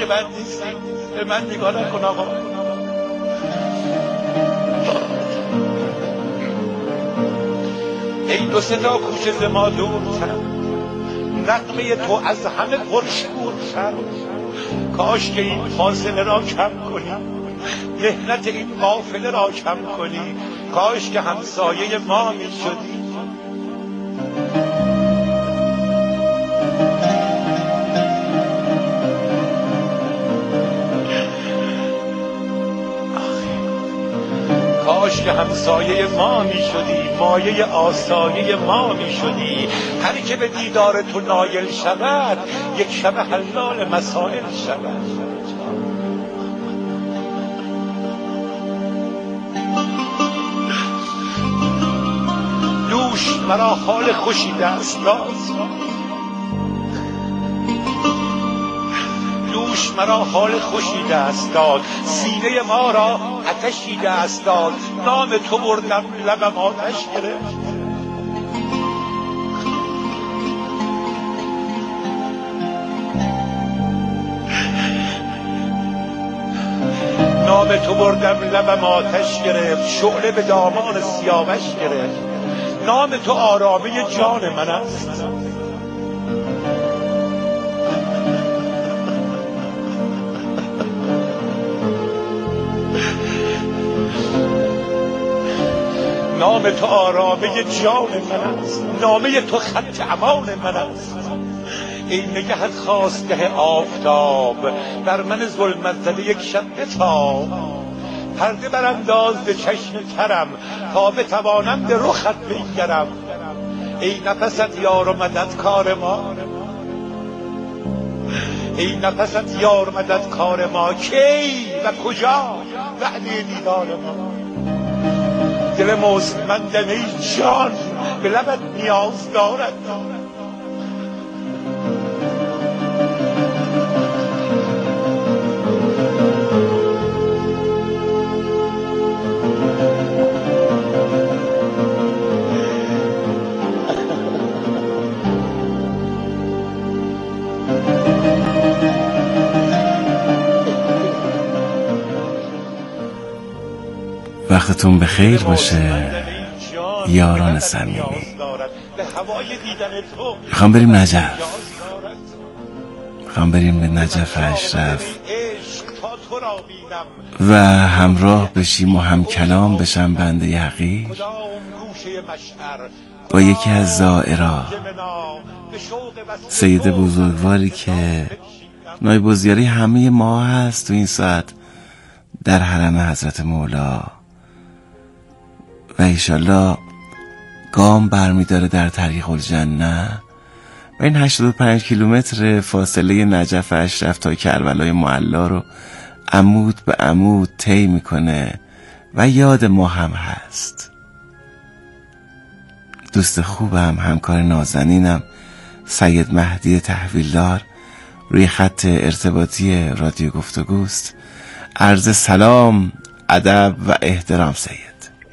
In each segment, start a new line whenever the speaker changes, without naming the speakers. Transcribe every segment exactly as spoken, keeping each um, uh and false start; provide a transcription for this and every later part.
من نیستی. به من نگاه نکن آقا. ای دو صدا کوچه ز ما دورتر، نغمه تو از همه پرشورتر. کاش که این فاصله را کم کنی، مهنت این قافله را کم کنی. کاش که همسایه ما می شدی. کاش که همسایه ما می شدی، مایه آسایه ما می شدی. هر که به دیدار تو نایل شود، یک شب حلال مسائل شود. دوش مرا حال خوشی دست داد، دوش مرا حال خوشی دست داد، سینه ما را آتشی دست داد. نام تو بردم لبم آتش گرفت. نام تو بردم لبم آتش گرفت، شعله به دامان سیاوش گرفت. نام تو آرامه جان من است. نام تو آرامه جان من است، نامه تو خط امان من است. ای نگهت خواستگه آفتاب، بر من ظلمت زده یک شب بتاب. پرده برانداز به چشم ترم، تا بتوانم به رخت بنگرم. ای نفست یار و مدد کار ما، ای نفست یار و مدد کار ما. کی و کجا وعده دیدار ما؟ دل مستمندم ای جان، به لبت نیاز دارد.
وقتتون بخیر باشه یاران صمیمی. میخوام بریم نجف، میخوام بریم به نجف اشرف و همراه بشیم و هم کلام بشم بنده حقیر با یکی از زائرا، سید بزرگواری که نایب‌الزیاره همه ما هست تو این ساعت در حرم حضرت مولا، و ایشالله گام برمیداره در طریق الجنه. و این هشتاد و پنج کیلومتر فاصله نجف اشرف تا کربلای معلا رو عمود به عمود طی میکنه و یاد ما هم هست. دوست خوبم، همکار نازنینم سید مهدی تحویلدار روی خط ارتباطی رادیو گفتگوست. عرض سلام، ادب و احترام سید.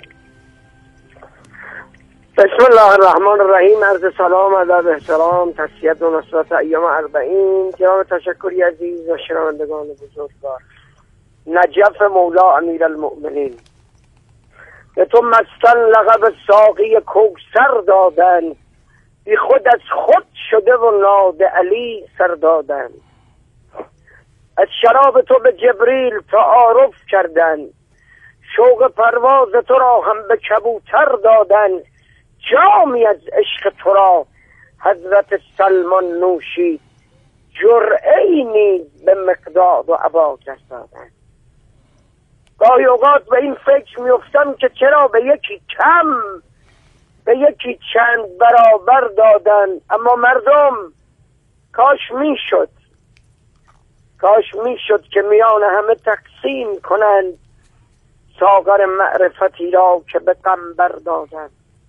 بسم الله الرحمن الرحیم. عرض سلام، ادب، احترام، تسلیت و نصرت ایام اربعین. جناب تشکری عزیز و شنوندگان بزرگوار. نجف مولا امیرالمؤمنین، به تو مستن لقب ساقی کوثر دادن، بی خود از خود شده و ناد علی سر دادن. از شراب تو به جبریل تعارف کردن، شوق پرواز تو را هم به کبوتر دادن. جامی از عشق تو را حضرت سلمان نوشید، جرعه‌ای نیز به مقداد و اباجر دادن. گاهی اوقات به این فکر میفتم که چرا به یکی کم به یکی چند برابر دادن. اما مردم کاش میشد کاش میشد که میان همه تقسیم کنند ساغر معرفتی را که به قنبر دادن.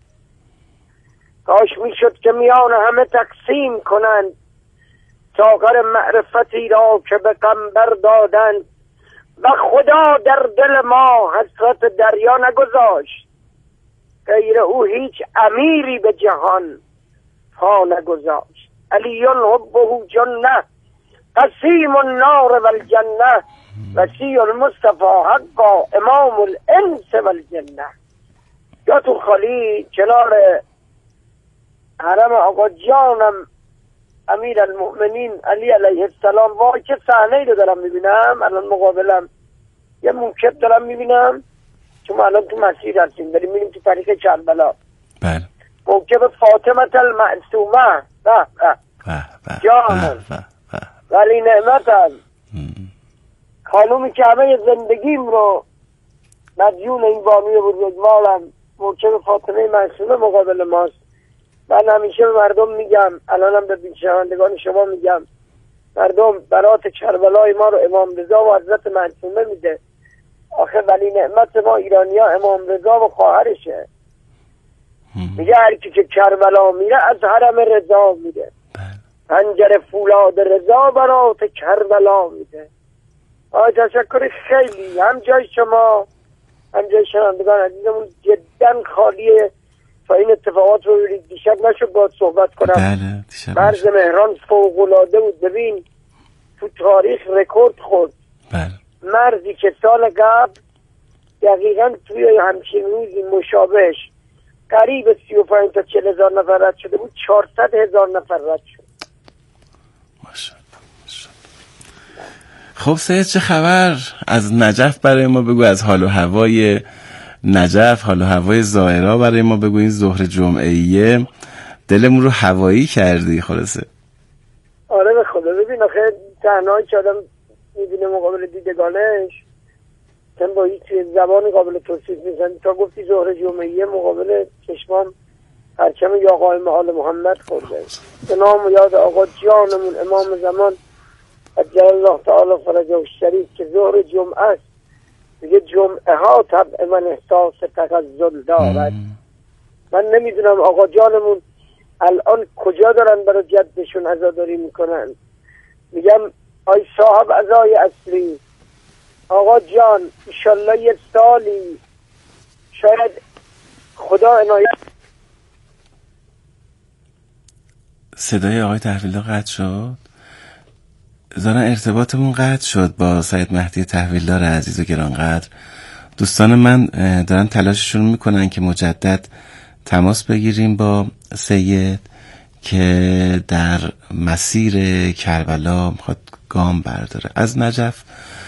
کاش میشد که میان همه تقسیم کنند ساغر معرفتی را که به قنبر دادند. و خدا در دل ما حسرت دریا نگذاشت، غیر او هیچ امیری به جهان پا نگذاشت. علیون حبه جنه قسیم النار و الجنه وسیع المصطفى حقا امام الانس و الجنه. یا تو خالی کنار حرم آقا جانم امیر المؤمنین علی علیه السلام، وای چه صحنه‌ای رو دارم میبینم. الان مقابلم یه موکب دارم میبینم، چون الان تو مسیر هستیم داریم میریم تو طریق کربلا.
بله.
موکب فاطمه المعصومه به به جانم ولی نعمتم، خانومی که همه زندگیم رو مدیون این بامی بزرگوارم، موکب فاطمه معصومه مقابل ماست. من همیشه به مردم میگم، الانم به بینشوندگان شما میگم، مردم برات کربلای ما رو امام رضا و حضرت معصومه میده. آخه ولی نعمت ما ایرانی ها امام رضا و خواهرشه. میگه هر کی که کربلا میره از حرم رضا میره، پنجره فولاد رضا برات کربلا میده. آه تشکر خیلی، هم جای شما هم جای شنوندگان عزیزمون جدا خالیه تا این اتفاقات رو ببینید. دیشب نشد باید صحبت کنم.
بله دیشب
مرز مهران فوق‌العاده بود. ببین تو تاریخ رکورد خورد.
بله.
مرزی که سال قبل دقیقا توی همچین روزی مشابهش قریب سی و پنج تا چهل هزار نفر رد شده بود، چهارصد هزار نفر رد شد.
ماشاءالله. خب سید چه خبر از نجف برای ما بگو، از حال و هوای نجف، حال و هوای ظاهرا برای ما بگو. این ظهر جمعهیه دلمون رو هوایی کردی خلاصه.
آره به خدا. ببین آخه تنهایی که آدم میبینه مقابل دیدگانش چون با هیچ زبان قابل توصیف نیستن. تا گفتی ظهر جمعهیه مقابل چشمام پرچم یا قائم آل محمد خورده. به نام و یاد آقا جانمون امام زمان عجل الله تعالی فرجه الشریف که ظهر جمعه است. دیگه جمعه ها طبع من احساس تغزل دارد. من نمیدونم آقا جانمون الان کجا دارن برای جدشون عزاداری میکنن. میگم آی صاحب عزای اصلی آقا جان ایشالله یه سالی شاید خدا عنایت.
صدای آقای تحویلدار قطع شد. ظاهرا ارتباطمون قطع شد با سید مهدی تحویلدار عزیز و گرانقدر. دوستان من دارن تلاششون میکنن که مجدد تماس بگیریم با سید که در مسیر کربلا میخواد گام برداره. از نجف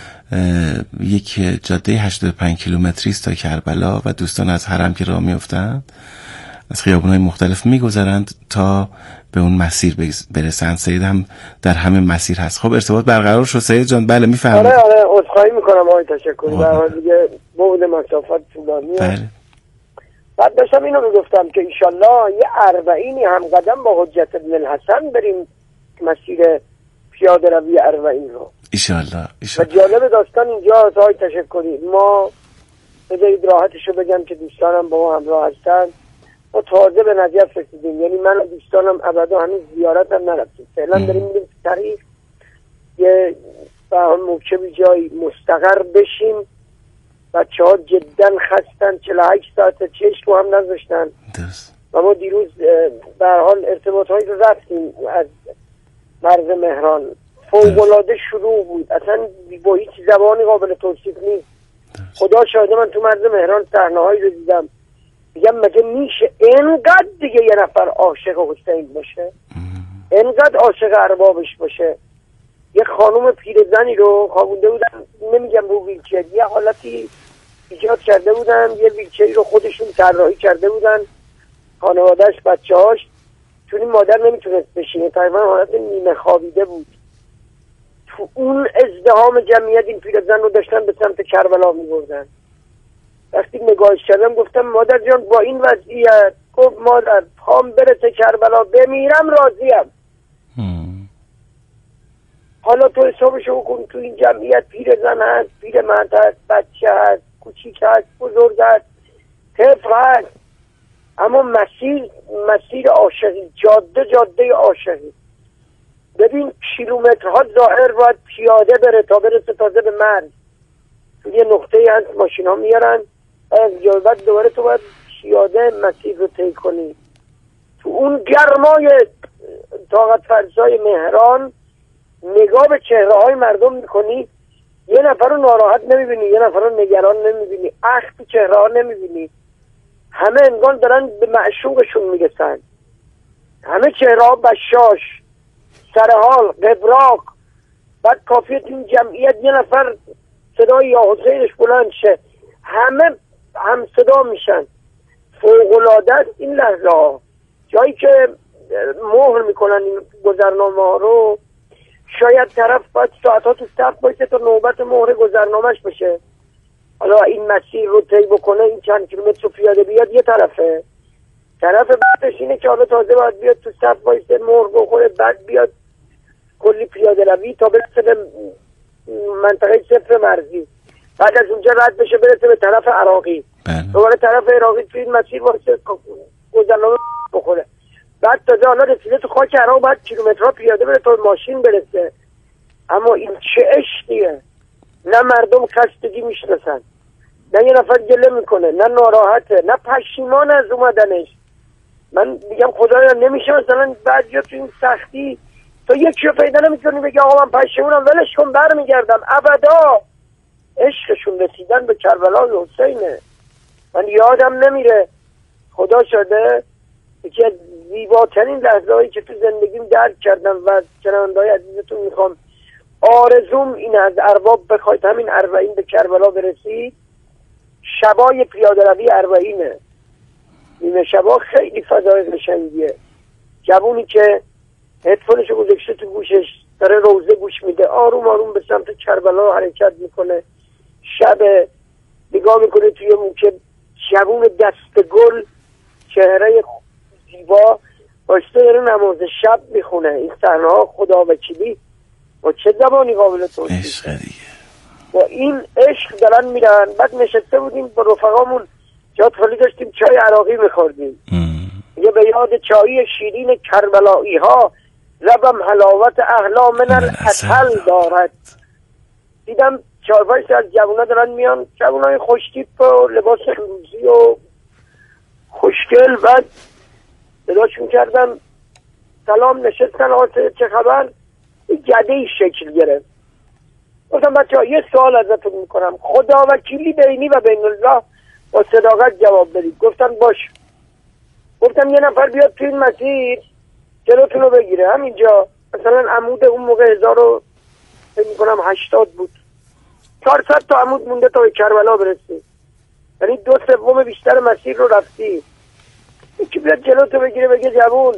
یک جاده هشتاد و پنج کیلومتری است تا کربلا و دوستان از حرم که راه میافتند از خیابون‌های مختلف میگذرند تا به اون مسیر برسند. سید هم در همه مسیر هست. خب ارتباط برقرار شد سید جان؟ بله میفهمم.
آره آره عذرخواهی میکنم آقای تشکری، در حال دیگه بعد مسافت طولانیه.
بله.
بعد داشتم اینو میگفتم که ایشالله یه اربعینی هم قدم با حجت ابن الحسن بریم مسیر پیاده روی اربعین رو
ایشالله.
و جالب داستان اینجا آقای تشکری، ما بذارید راحتشو بگم که دوستانم با ما همراه هستن. ما تازه به نجف رسیدیم، یعنی من و دوستانم ابدا هنوز زیارت هم نرفتیم. فعلا داریم میریم طریق یه به هم موکبی جایی مستقر بشیم. بچه ها جدا خستن، چهل و هشت ساعت چشم رو هم نذاشتن و ما دیروز به هر حال ارتباط هایی رو رفتیم از مرز مهران. فوق‌العاده شروع بود، اصلا با هیچ زبانی قابل توصیف نیست. خدا شاهده من تو مرز مهران صحنه هایی رو دیدم میگم مگه میشه اینقدر دیگه یه نفر عاشق حسین باشه، اینقدر عاشق اربابش باشه. یه خانوم پیرزنی رو خوابونده بودن، نمیگم رو ویلچر، یه حالتی ایجاد کرده بودن، یه ویلچری رو خودشون طراحی کرده بودن، خانوادهش بچه هاش، چون این مادر نمیتونست بشینه، تقریبا حالت نیمه خوابیده بود. تو اون ازدحام جمعیت این پیرزن رو داشتن به سمت کربلا میبردن. وقتی نگاهش کردم گفتم مادر جان با این وضعیت، گفت مادر پام برسه کربلا بمیرم راضیم. حالا تو حسابشو بکن، تو این جمعیت پیرزن هست، پیرمرد هست، بچه هست، کوچیک هست، بزرگ هست، طفل هست، اما مسیر مسیر عاشقی، جاده جاده عاشقی. ببین کیلومترها ظاهر باید پیاده بره تا برسه تازه به مرز. تو یه نقطه هست ماشین ها میارن از جای بعد دوباره تو باید پیاده مسیر رو طی کنی. تو اون گرمای طاقت فرسای مهران نگاه به چهره های مردم میکنی، یه نفر رو ناراحت نمیبینی، یه نفر رو نگران نمیبینی، اخ تو چهره ها نمیبینی. همه انگار دارن به معشوقشون میگسن، همه چهره ها بشاش، سرحال، قبراق. بعد کافیت این جمعیت یه نفر صدای یا حسینش بلند شه، همه هم صدا میشن. فوق‌العاده است این لحظه ها. جایی که مهر میکنن این گذرنامه ها رو، شاید طرف باید ساعتها تو صف باشه تا نوبت مهر گذرنامهش بشه. حالا این مسیر رو طی بکنه، این چند کیلومتر رو پیاده بیاد یه طرفه، طرف بعدش اینه که حالا تازه باید بیاد تو صف بایسته مهر بخوره، بعد بیاد کلی پیاده روی تا برسه به منطقه صفر مرزی، بعد از اونجا رد بشه برسه به طرف عراقی، دوباره طرف عراقی تو این مسیر واسه گذرنامه بخوره، بعد تازه حالا رسیده تو خاک عراق بعد کیلومترها پیاده بره تا ماشین برسه. اما این چه عشقیه! نه مردم خستگی میشناسن، نه یه نفر گله میکنه، نه ناراحته، نه پشیمان از اومدنش. من میگم خدایا نمیشه مثلا بعد یا تو این سختی تو یکی رو پیدا نمیکنی بگی آقا من پشیمونم ولش کن برمیگردم. ابدا. عشقشون رسیدن به کربلا حسینه. من یادم نمیره، خدا شده یکی از زیباترین لحظه هایی که تو زندگیم درک کردم و شنونده‌های عزیزتون میخوام آرزوم این از ارباب بخواید همین اربعین به کربلا برسید، شبای پیاده روی اربعینه. نیمه شبا خیلی فضای قشنگیه، جوونی که هدفونشو گذاشته تو گوشش داره روزه گوش میده، آروم آروم به سمت کربلا حرکت میکنه، شب نگاه میکنه توی موکه جوون دست گل، چهره زیبا باشته داره نماز شب میخونه. این صحنه ها خدا وکیلی با چه زبانی قابل توصیف؟
عشق دیگه.
با این عشق دارن میرن. بعد نشسته بودیم با رفقامون جات خالی داشتیم چای عراقی میخوردیم، یه به یاد چایی شیرین کربلایی ها لبم حلاوت احلا من العسل دارد. دیدم چهار پنج از جوونا دارن میان، جوونای خوشتیپ و لباس امروزی و خوشگل. بعد صداشون کردم سلام، نشستن آسه چه خبر، جده ای شکل گرفت. گفتم بچه ها یه سوال ازتون میکنم، خدا وکیلی بینی و بین الله با صداقت جواب بدید. گفتم باش. گفتم یه نفر بیاد تو این مسیر جلوتون رو بگیره، همینجا مثلا عمود اون موقع هزار و فکر میکنم هشتاد بود، چهارصد تا عمود مونده تا به کربلا برسی، یعنی دو سوم بیشتر مسیر رو رفتی. یکی بیاد جلوتو بگیره بگه جوون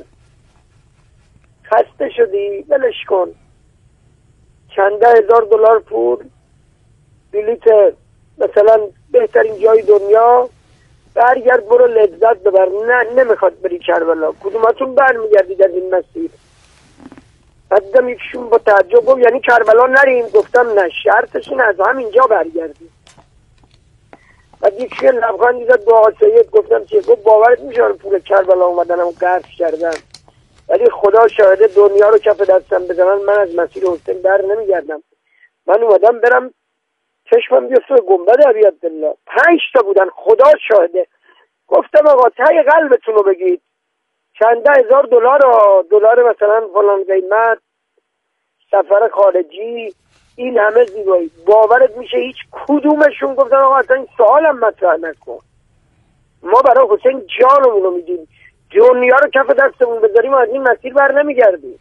خسته شدی ولش کن، چنده هزار دلار پول، بلیت مثلا بهترین جای دنیا، برگرد برو لذت ببر. نه نمیخواد بری کربلا. کدوماتون برمیگردید از این مسیر؟ بعدم یکشون با تعجب گفت یعنی کربلا نریم؟ گفتم نه، شرطش این از همینجا برگردید. بعد یکشون لبخندی زد دعا سید. گفتم چیه؟ گفت باورت میشه پول کربلا اومدنم قرض کردم، ولی خدا شاهده دنیا رو کف دستم بزنن من از مسیر حسین بر نمیگردم. من اومدم برم چشمم بیفته به گنبد ابی عبدالله، پنج تا بودن خدا شاهده. گفتم آقا تای قلبتون رو بگید، چنده هزار دلار دلار مثلا فلان قیمت، سفر خارجی، این همه زیبایی، باورت میشه هیچ کدومشون گفتن آقا اصلا این سوالم مطرح نکن، ما برای حسین جانمون رو میدیم، دنیا رو کف دستمون بذاریم از این مسیر بر نمیگردیم.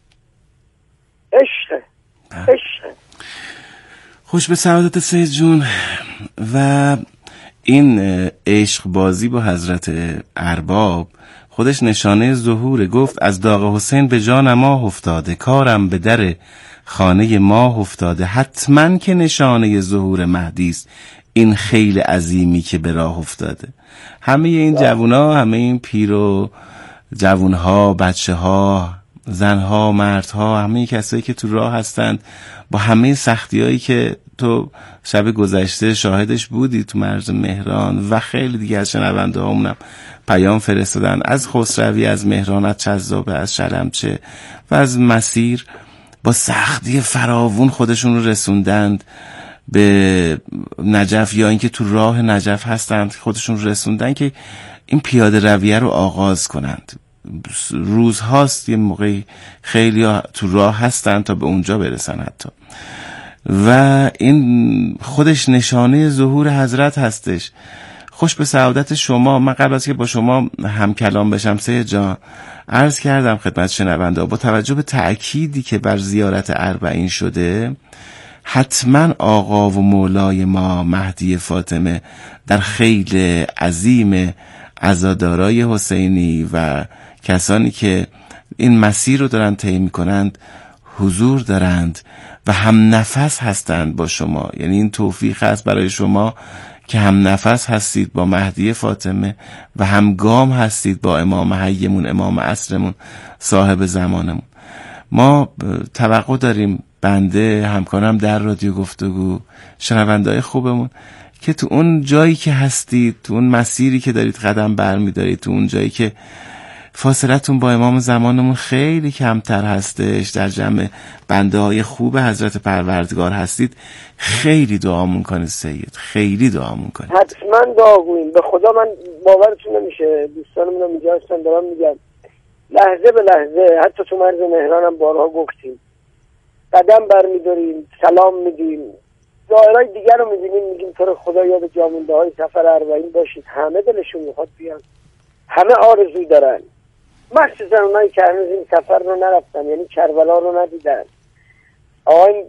عشقه عشقه.
خوش به سعادت سید جون. و این عشق بازی با حضرت ارباب خودش نشانه ظهوره. گفت از داغ حسین به جان ماه افتاده، کارم به در خانه ماه افتاده، حتما که نشانه ظهور مهدی است این خیل عظیمی که به راه افتاده. همه این جوونا، همه این پیر و جوونها، بچه ها، زنها، مردها، همه کسایی که تو راه هستند با همه سختی هایی که تو شب گذشته شاهدش بودی تو مرز مهران و خیلی دیگه از شنونده هامونم پیام فرستادن از خسروی، از مهران، از چذابه، از شلمچه و از مسیر، با سختی فراوون خودشون رو رسوندند به نجف یا اینکه تو راه نجف هستند خودشون رو رسوندن که این پیاده رویه رو آغاز کنند. روزهاست یه موقعی خیلی ها تو راه هستن تا به اونجا برسن حتی، و این خودش نشانه ظهور حضرت هستش. خوش به سعادت شما. من قبل از که با شما هم کلام بشم سید جان عرض کردم خدمت شنونده با توجه به تأکیدی که بر زیارت اربعین شده، حتما آقا و مولای ما مهدی فاطمه در خیل عظیم عزادارای حسینی و کسانی که این مسیر رو دارن طی میکنند حضور دارند و هم نفس هستند با شما. یعنی این توفیق هست برای شما که هم نفس هستید با مهدی فاطمه و هم گام هستید با امام حیمون، امام عصرمون، صاحب زمانمون. ما توقع داریم، بنده، همکارم در رادیو گفتگو، شنونده‌های خوبمون، که تو اون جایی که هستید، تو اون مسیری که دارید قدم برمی‌دارید، تو اون جایی که فاصلتون با امام زمانمون خیلی کمتر هستش، در جمع بنده های خوب حضرت پروردگار هستید، خیلی دعا میکنید سید، خیلی دعا میکنید.
حتما دعا گوییم. به خدا من باورتون نمیشه، دوستانمون اینجا هستن دارم میگم، لحظه به لحظه، حتی تو مرز مهران هم بارها گفتیم، قدم برمیداریم، سلام میدیم، دایرهای دیگر رو میبینیم، میگیم تو رو خدا یاد جامونده های سفر اربعین باشید. همه دلشون میخواد بیان، همه آرزوی دارن، مخصوصا اونایی که هنوز این سفر رو نرفتن، یعنی کربلا رو ندیدن. آقای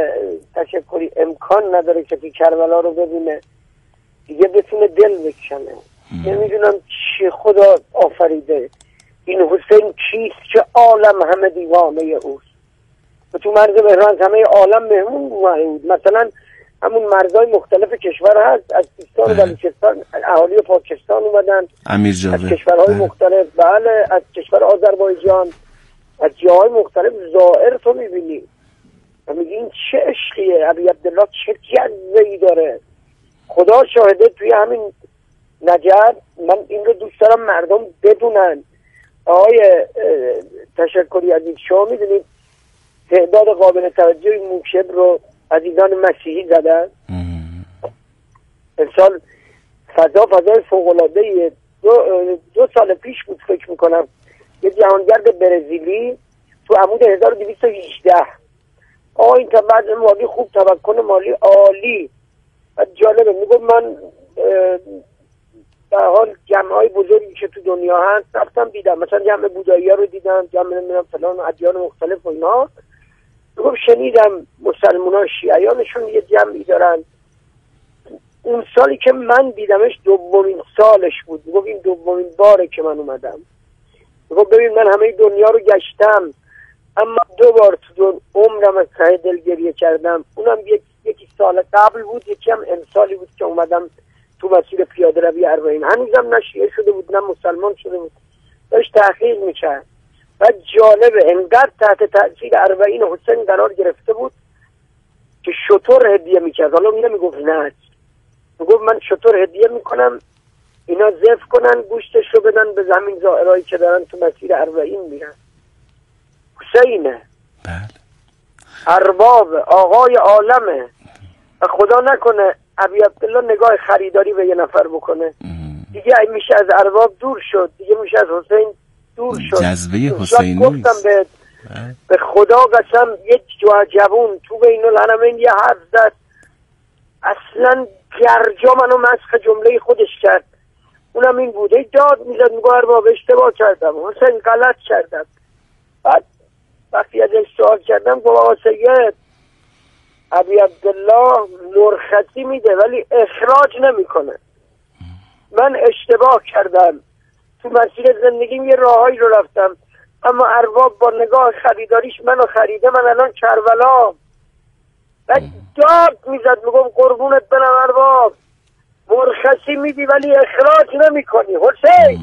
تشکری امکان نداره که کربلا رو ببینه دیگه بتونه دل بکشنه. نمیدونم چی خدا آفریده، این حسین کیست که عالم همه دیوانه اوست. و تو مرز مهران همه عالم مهمون بود. مثلا همون مرزهای مختلف کشور هست، از سیستان و بلوچستان اهالی پاکستان اومدن،
امیر جاوید،
از کشورهای بله. مختلف، بله، از کشور آذربایجان، از جاهای مختلف زائر تو میبینی و میگی این چه عشقیه، ابی عبدالله چه جذبه‌ای داره. خدا شاهده توی همین نجف، من این رو دوست دارم مردم بدونن. آقای تشکری عزیز، شما میدونید تعداد قابل توجهی موکب رو عزیزان مسیحی زدن. امسال فضا فضای فوق‌العاده‌ایه. دو, دو سال پیش بود فکر میکنم، یه جهانگرد برزیلی تو عمود هزار و دویست و هجده، آه این وضع مالی خوب، تمکن مالی عالی و جالبه. میگم من در حال جمع‌های بزرگی که تو دنیا هست رفتم دیدم، مثلا جمع بودایی ها رو دیدم، جمع نمیدونم فلان ادیان مختلف و اینا. میگم شنیدم مسلمان ها شیعیانشون یه جمعی دارن. اون سالی که من دیدمش دومین سالش بود. میگم این دومین باره که من اومدم. میگم ببین من همه دنیا رو گشتم، اما دو بار تو عمرم از ته دل گریه کردم. اونم یک یکی سال قبل بود، یکی هم امسالی بود که اومدم تو مسیر پیاده روی اربعین. هنوزم نه شیعه شده بود نه مسلمان شده بود، داشت تحقیق میکرد. و جالبه انقدر تحت تاثیر اربعین حسین قرار گرفته بود که شطور هدیه میکرد. حالا نمیگفت نه، میگفت من شطور هدیه میکنم، اینا ذبح کنن گوشتش رو بدن به زمین زائرایی که دارن تو مسیر اربعین میرن. حسینه،
بله،
ارباب، آقای عالمه. و خدا نکنه ابی عبدالله نگاه خریداری به یه نفر بکنه، دیگه میشه از ارباب دور شد، دیگه میشه از حسین دور شد.
جذبه حسینی
گفتم به به خدا قسم یک جوان تو بین الحرمین یه حرف زد، اصلا گرجا منو مسخ جمله خودش کرد. اونم این بوده، داد میزد میگه ارباب اشتباه کردم، حسین غلط کردم. بعد وقتی ازش سوال کردم گفت آقا سید، ابی عبدالله مرخصی میده ولی اخراج نمیکنه. من اشتباه کردم، تو مسیر زندگیم یه راهایی رو رفتم، اما ارباب با نگاه خریداریش منو خریده، من الان کربلا. و داد میزد میگم قربونت برم ارباب، مرخصی میدی ولی اخراج نمی کنی. حسین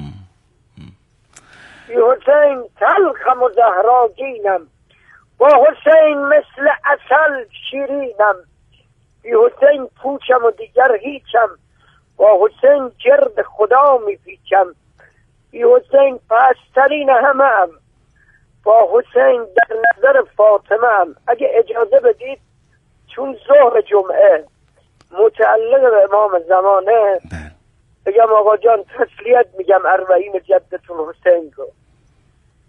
بی حسین تلخم و زهراگینم، با حسین مثل عسل شیرینم، بی حسین پوچم و دیگر هیچم، با حسین گرد خدا میپیچم، بی حسین پسترین همه هم، با حسین در نظر فاطمه هم. اگه اجازه بدید چون ظهر جمعه متعلق به امام زمانه بگم آقا جان تسلیت میگم اربعین جدتون حسین رو.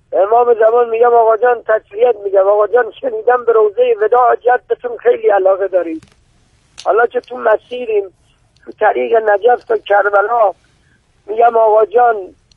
امام زمان میگم آقا جان تسلیت میگم آقا جان شنیدم به روزه وداع جدتون خیلی علاقه دارید. حالا که تو مسیریم تو طریق نجف تا کربلا، میگم آقا جان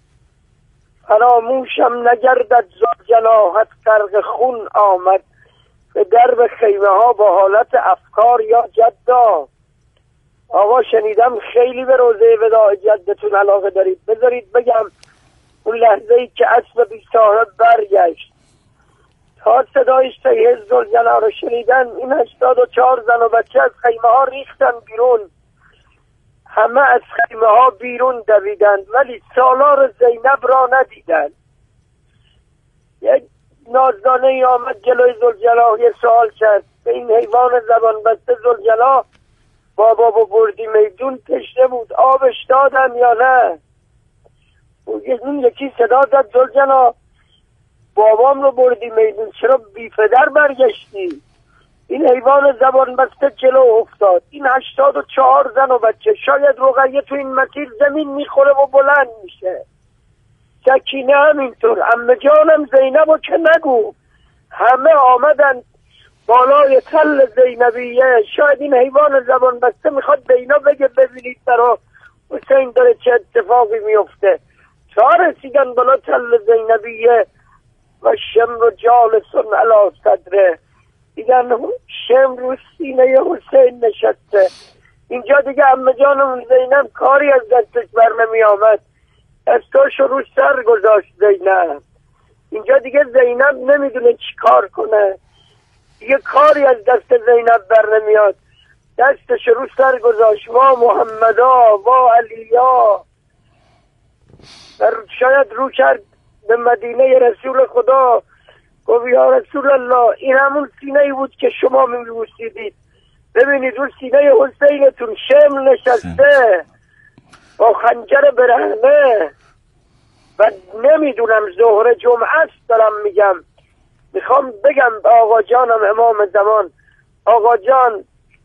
فراموشم نگردد زاد جناحت غرق خون آمد به درب خیمه ها با حالت افکار یا جدا. آقا شنیدم خیلی به روزه وداع جدتون علاقه دارید. بذارید بگم اون لحظه ای که اسب بی صاحب برگشت تا صدای سیه زلجنا رو شنیدن، این هشتاد و چهار زن و بچه از خیمه ها ریختن بیرون. همه از خیمه ها بیرون دویدند ولی سالار زینب را ندیدند. یک نازدانه ای آمد جلوی زلجلا یه سوال کرد به این حیوان زبان بسته زلجلا بابا با بردی میدون تشنه بود آبش دادن یا نه؟ اون یکی صدا زد زلجلا بابام رو بردی میدون چرا بی پدر برگشتی؟ این حیوان زبان بسته جلو افتاد. این هشتاد و چهار زن و بچه شاید رقیه تو این مسیر زمین میخوره و بلند میشه. سکینه همینطور، عمه جانم زینبو که نگو. همه آمدن بالای تل زینبیه. شاید این حیوان زبان بسته میخواد به اینا بگه ببینید برا حسین داره چه اتفاقی میفته. تا رسیدن بالا تل زینبیه و شمر جالسون علی صدره، دیگه شمر رو سینه حسین نشسته. اینجا دیگه عمه جانم زینب کاری از دستش بر نمی آمد، دستاشو رو سر گذاشت زینب. اینجا دیگه زینب نمیدونه چی کار کنه، دیگه کاری از دست زینب بر نمیاد، دستش رو سر گذاشت. وا محمدا وا علیا. شاید رو کرد به مدینه رسول خدا، گفت یا رسول الله این همون سینه ای بود که شما میبوسیدید، ببینید اون سینه حسینتون شمل نشسته با خنجر برهنه. و نمیدونم ظهر جمعه است دارم میگم، میخوام بگم به آقا جانم امام زمان، آقا جان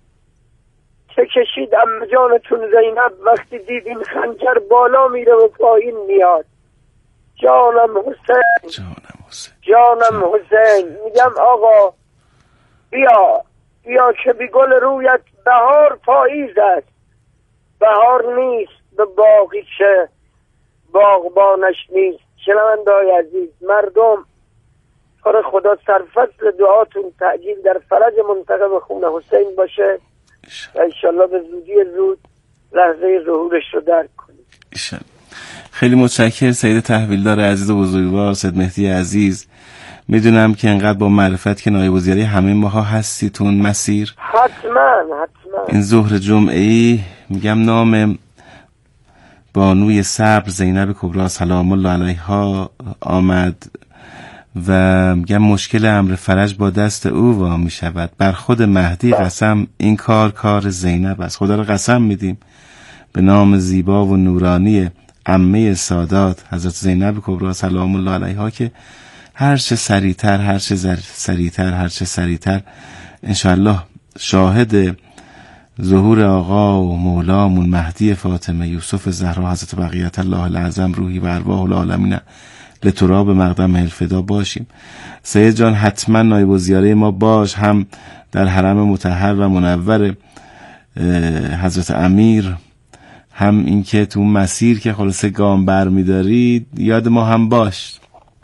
چه کشید عمه جانتون زینب وقتی دید این خنجر بالا میره و پایین میاد. جانم حسین
جانم حسین
جانم حسین. میگم آقا بیا بیا که بی گل رویت بهار پاییز است. بهار نیست به باقی که باغبانش نیست. شنونده‌های عزیز، مردم پر خدا سرفصل دعاتون تعجیل در فرج منتقم خون حسین باشه و انشالله به زودی زود لحظه ظهورش رو درک کنیم.
خیلی متشکر سید تحویلدار عزیز و بزرگوار سید مهدی عزیز. میدونم که انقدر با معرفت که نایب وزیری همه ماها هستی تون مسیر.
حتما حتما. این
ظهر جمعه‌ای میگم نام بانوی صبر زینب کبری سلام الله علیها آمد و میگم مشکل امر فرج با دست او وا می شود. بر خود مهدی قسم این کار کار زینب است. خدا را قسم میدیم به نام زیبا و نورانی عمه سادات حضرت زینب کبری سلام الله علیها که هر چه سریعتر هر چه سریعتر هر چه سریعتر انشاءالله شاهد ظهور آقا و مولامون مهدی فاطمه یوسف زهرا حضرت بقیت الله العظم روحی و ارواح العالمین لتراب مقدم الفدا باشیم. سید جان حتما نایب الزیاره ما باش، هم در حرم مطهر و منور حضرت امیر، هم اینکه تو مسیر که خلاصه گام برمی‌دارید یاد ما هم باش.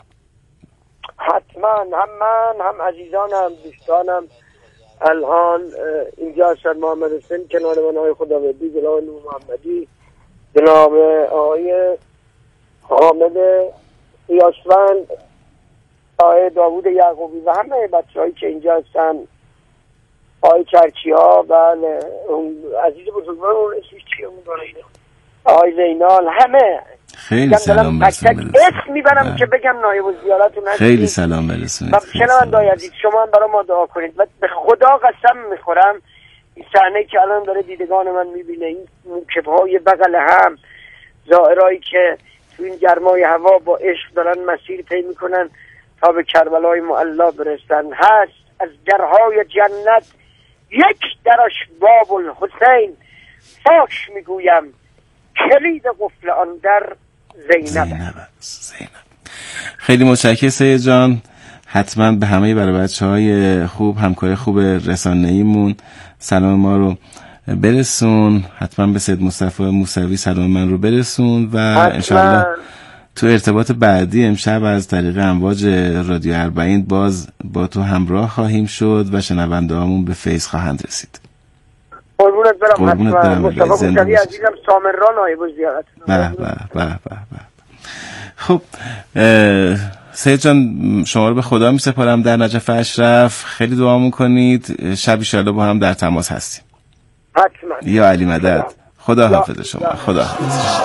حتما هم من هم عزیزانم دوستانم الان اینجا هستن. محمد حسین کنار من، آقای خداوندی، جناب نور محمدی، جناب آقای حامد یاسفند، آقای داوود یعقوبی و همه بچه هایی که اینجا هستن، آقای چرچی ها، بله عزیز بزرگوار اون اسمش چیه اون آقای زینال، همه
خیلی سلام برسونم.
اسم میبرم که بگم نایب الزیارتون هستی.
خیلی سلام برسونید.
شنونده‌های عزیز شما هم برای ما دعا کنید و به خدا قسم میخورم این صحنه که الان داره دیدگان من میبینه، این موکب‌های بغل هم، زائرایی که تو این گرمای هوا با عشق دارن مسیر طی میکنن تا به کربلای معلا برسن، هست از درهای جنت یک درش باب الحسین، فاش میگویم کلید قفل آن در زینب.
زینب زینب خیلی متشکرم سید جان. حتما به همه برای بچه های خوب، همکار خوب رسانه‌ایمون سلام ما رو برسون. حتما به سید مصطفی موسوی سلام من رو برسون و انشاءالله تو ارتباط بعدی امشب از طریق امواج رادیو اربعین باز با تو همراه خواهیم شد و شنونده هامون به فیض خواهند رسید.
قربونت برم.
قربونت برم.
مصطفی موسوی عزیزم سامران نایب الزیارت.
بله بله بله بله. خب سید جان شما رو به خدا می سپارم در نجف اشرف. خیلی دعا میکنید. شب ان شاءالله با هم در تماس هستیم.
حتما.
یا علی مدد. خدا حافظ شما. خدا حافظ.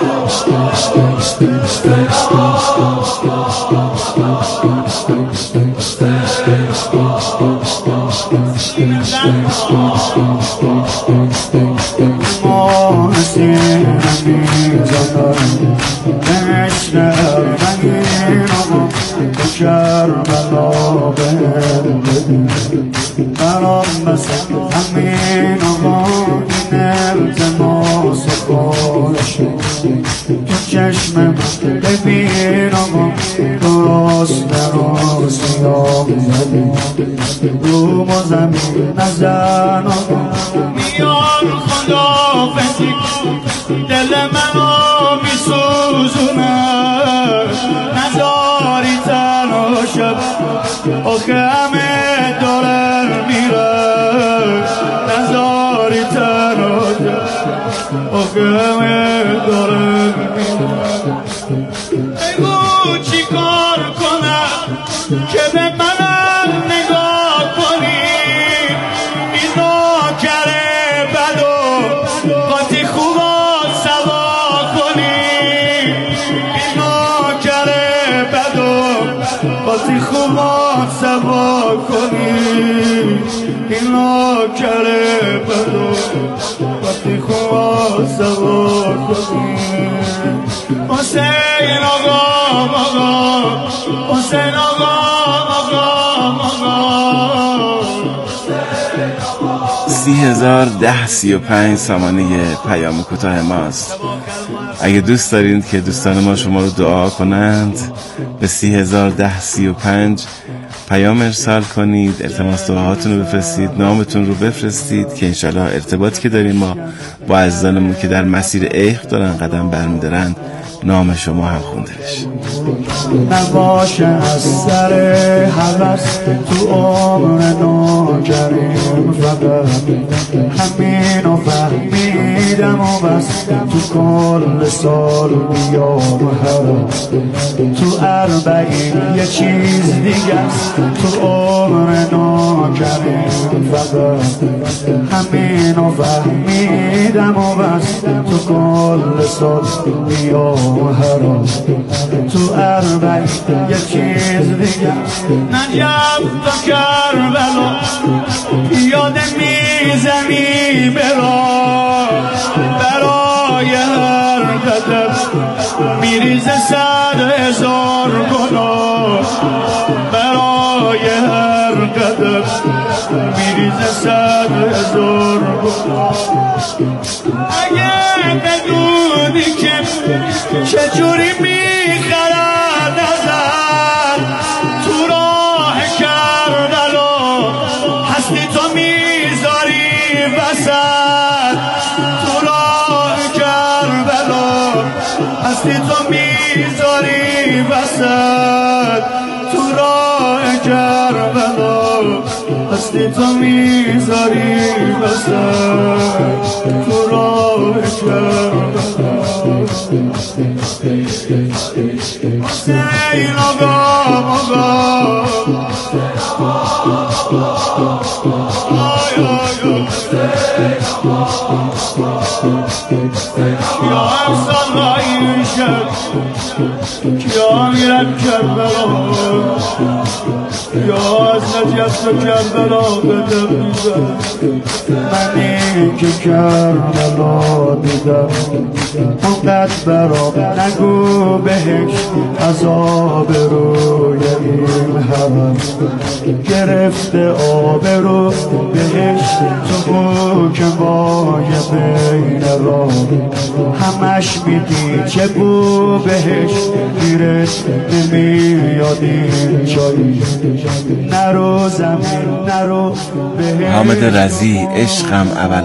چشمم ببین آقا درست درست یام رو ما زمین نزن آقا میان خدا فتی دل منو میسوزونه نزاری تنها شب آخه همه دارن میره نزاری تنها شب آخه همه دارن بگو چی کار کنم که به منم نگاه کنی این نوکره بدو قاطی خوبا سوا کنی این نوکره بدو قاطی خوبا سوا کنی این نوکره بدو قاطی خوبا سوا کنی حسین آقا آقا حسین آقا آقا آقا
سی هزار ده سی و پنج سامانه پیام کوتاه ماست. اگه دوست دارید که دوستان ما شما رو دعا کنند به سی هزار ده سی و پنج پیام ارسال کنید، التماس دعاهاتون رو بفرستید، نامتون رو بفرستید که انشالله ارتباطی که داریم ما با عزیزانمون که در مسیر ایق دارن قدم برمیدارن نام شما هم خونده بشه.
نباشه از سر حوث تو عمر ناجریم فقط همین و فهمیدم و بس تو کل سال بیام هست تو اربعین یه چیز دیگه است تو عمر ناجریم فقط همین و فهمیدم و بس تو کل سال بیام هست تو اربعین یه چیز دیگه نجف تا کربلا یاد میزنی برا برای هر قدم میریزه صد هزار گناه برای هر قدم میریزه صد هزار گناه اگه بدونی که چجوری میخرن نظر تو راه کربلا هستی تو میذاری وسط تو راه کربلا هستی تو میذاری وسط تو راه کربلا هستی تو میذاری وسط تو راه کربلا حسین آقا آقا یا افسان رایی شد کیا میرن کربلا یا از نجف و کربلا بدم میزن من این که کربلا دیدم اونقدر برام نگو بهش عذاب روی این همم گرفته آب رو بهش تو بو که مای بین قرار همش میگی چه بو بهش گیرت نمیاد این چایی نرو زمین نرو بهش
حامد رضی عشقم اول